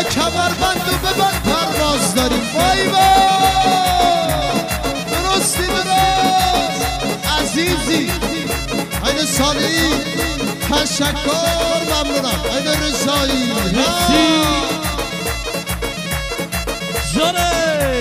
کمربند و ببند پرواز داریم. وای وای درستی درست عزیزی این صالحی تشکر ممنونم. این رضایی جانه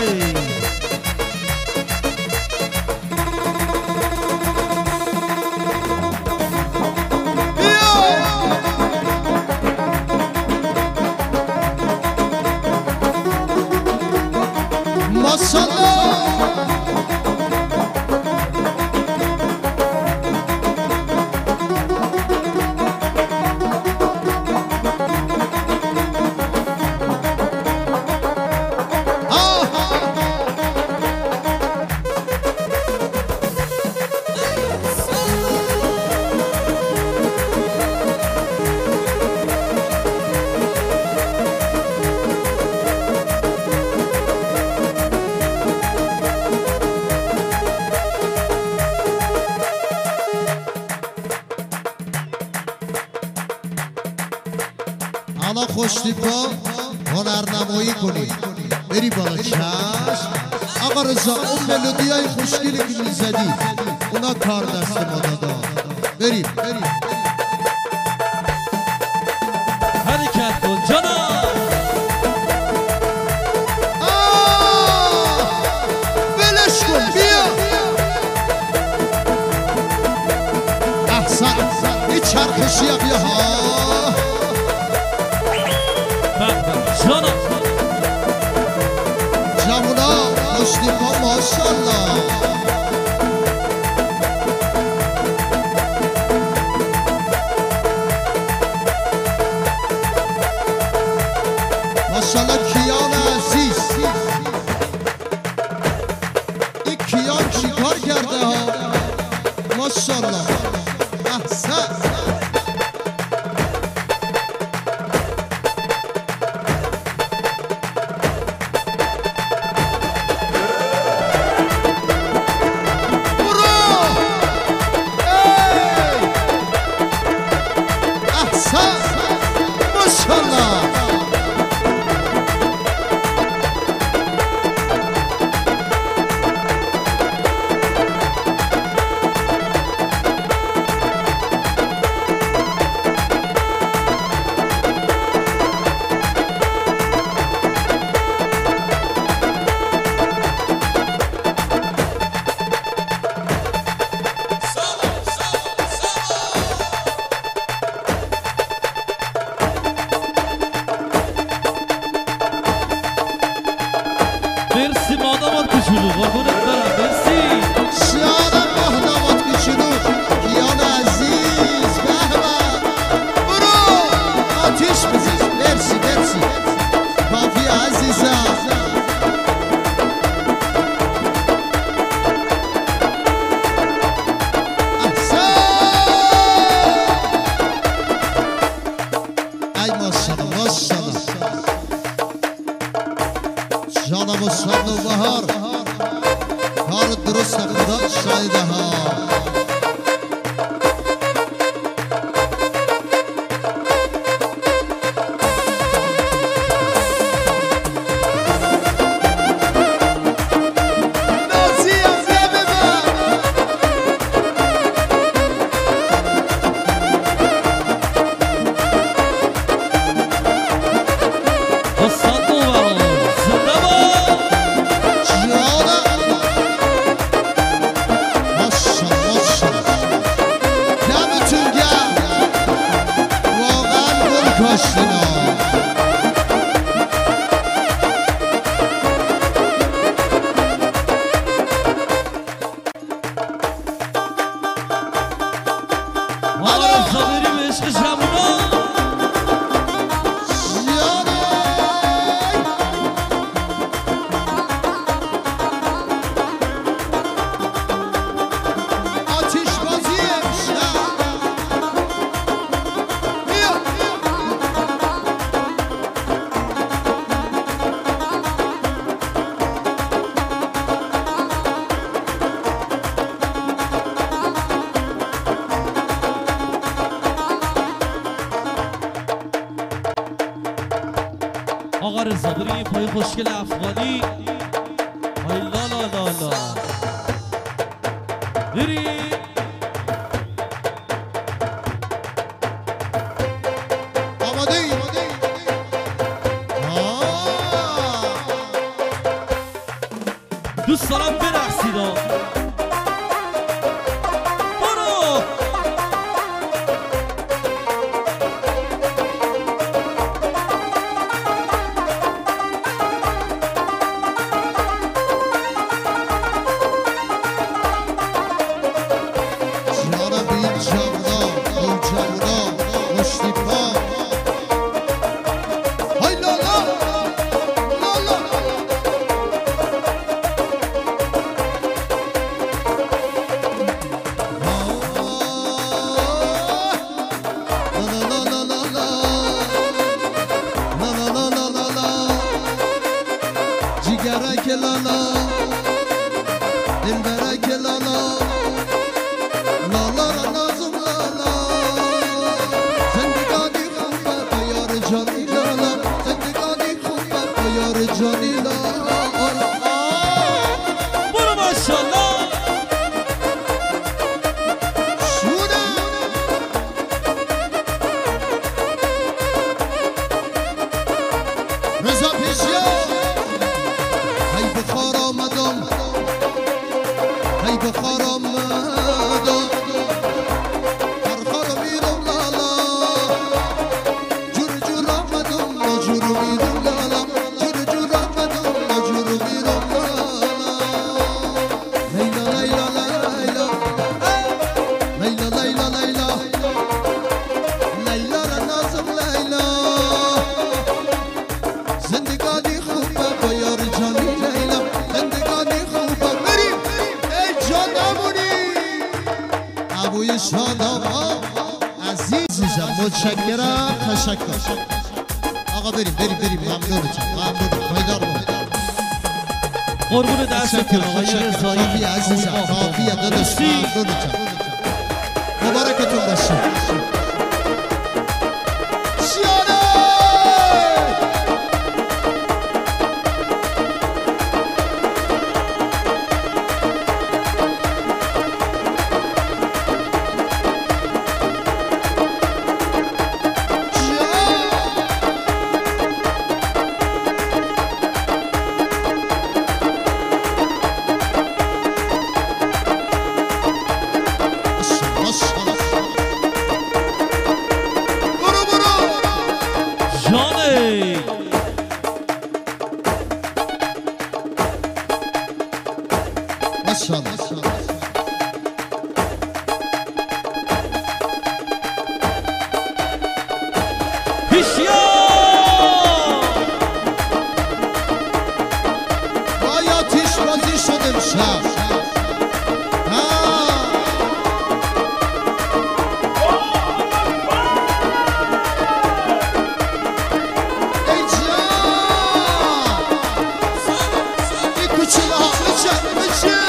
حالا خوشتیپا هنرنمایی کنی بری بالا چشم. آقا رضا اون ملودی های خوشگلی که میزدی اونا کار دست ما دادا. بریم حرکت کن جانا بلش کن بیا. احسن این چرخشی ها بیا ها جانا جمونا خوشتیپا ماشالله. ماشالله کیان عزیز این کیان چی کار کرده ها ماشالله. احسن آقا رضا بریم این پای خوشگل افغانی. ای لا لا لا لا بریم. آماده ای؟ دوست دارم برقصید. برو جگرک لالا دلبرک لالا لالا را نازم لالا زندگانی خوبه با یار جانی لالا زندگانی خوبه با یار جانی لالا برو ماشالله. شونه رضا پیشیا بخار آمدم هی بخار آمدم برخار میرم لالا جور جور آمدم نجور میرم لالا جور جور آمدم نجور میرم لالا لیلا لیلا لیلا لیلا لیلا لیلا لیلا را نازم لیلا زندگانی خوبه با یار جانی لیلا زندگانی خوبه بریم ای جان امونی ابوی شادابا عزیزم متشکرم تشکر آقا بریم ممنونم پایدار بود قربون دستتون آقای رضایی. کافی عزیزم کافیه داداش ممنونم مبارکتون باشه شیانه جانه ماشاءالله پیشیا آیا تیش بازی شد امشب ای جان این کوچه ها بچه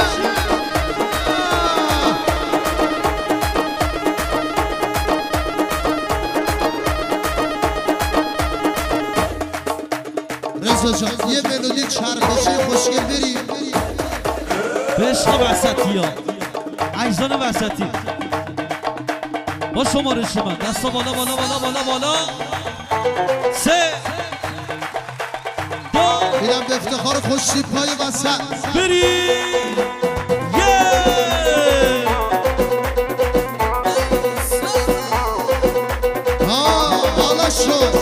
رضا جان یه ملودی چرخشی خوشگل بریم به عشق وسطی ها اجزان وسطی با شمارش من دستا بالا بالا بالا بالا بالا 3 2 میرم به افتخار خوشی پای وسط بریم. حالا شد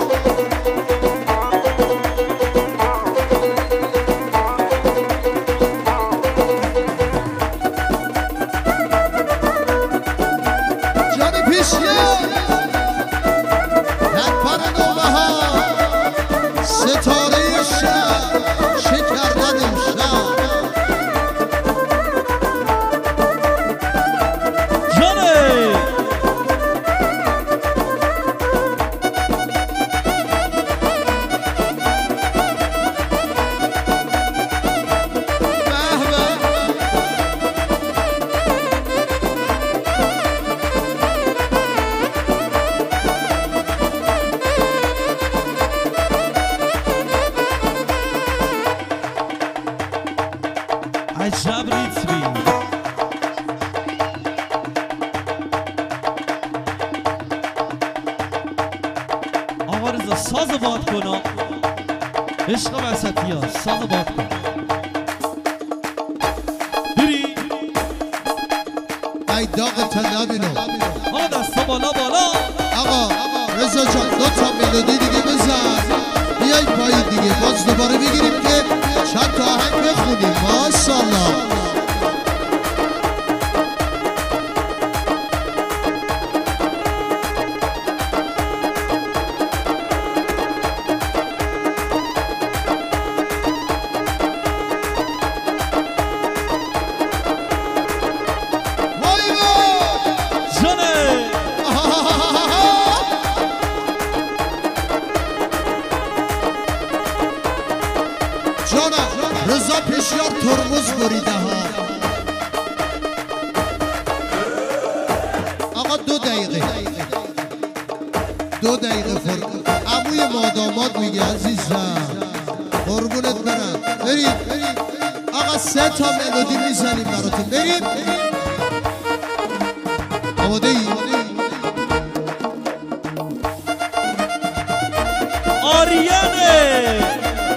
جانی پیشیه رهبر نوبهار ستاره شهر شکردن امشب ساز باد کن عشق وسطی ها ساز باد کن بری ای داغ تا نبینو آقا دستا بالا بالا آقا رضا جان 2 تا ملودی دیگه بزن بیای پایین دیگه باز دوباره بگیریم که چند تا آهنگ بخونیم ماشاءالله رضا پیشیار ترمز بریده ها آقا 2 دقیقه 2 دقیقه عموی مادامات میگه عزیزم قربونت برم بریم آقا 3 تا ملودی میزنیم براتون بریم آماده ای؟ آریانه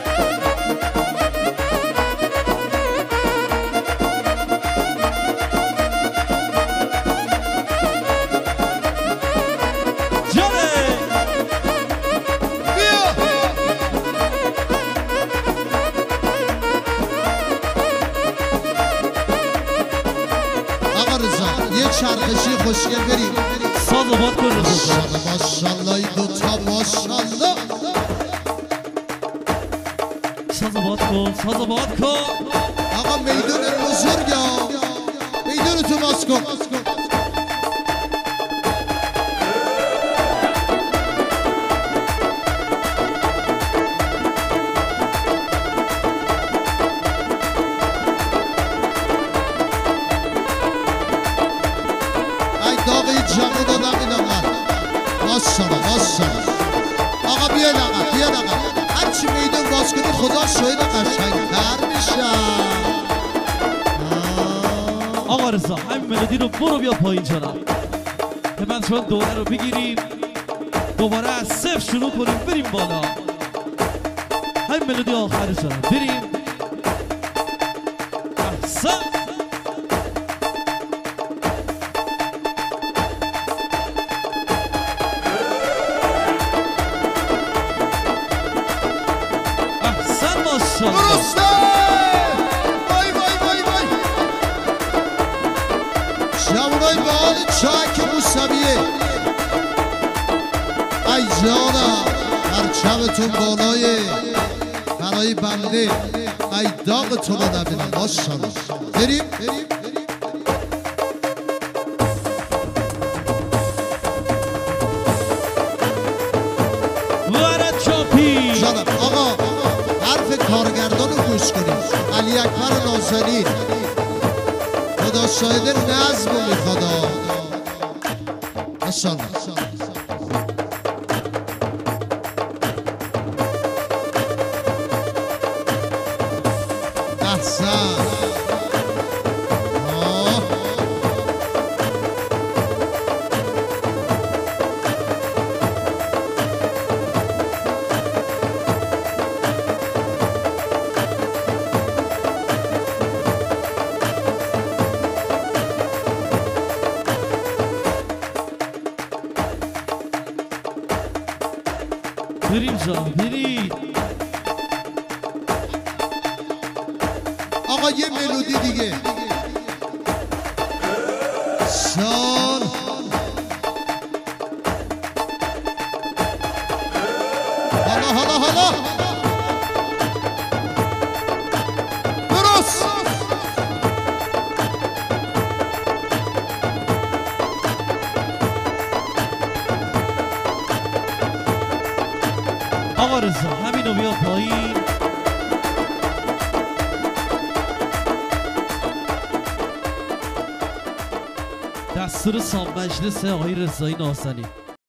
چرخشی خوشگل بریم ساز باد کن ماشالله ای 2 تا ماشالله ساز باد کن ساز باد کن آقا میدون بزرگ ها میدون تو باز کن جمعه دادم این آقا ماشالله آقا بیاین آقا هرچی میدون باز کنی خدا شاید قشنگتر میشه آقا رضا همین ملودی رو برو بیا پایین جانم که من شما دوره رو بگیریم دوباره از 0 شروع کنیم بریم بالا همین ملودی آخر جانم بریم احسن درسته وای جوانای بال چاک موسویه ای جانم پرچمتون بالای برای بنده ای داغتون رو نبینم ماشاءالله بریم وارد چاپی جانم آقا حرف کارگردان رو گوش کنیم علی اکبر نازنین خدا شاهده نظم رو میخواد ماشاءالله احسن بریم جان بریم آقا یه ملودی دیگه سال حالا درست آقا رضا همینو بیا پایین دستور سام مجلس آقای رضایی نازنین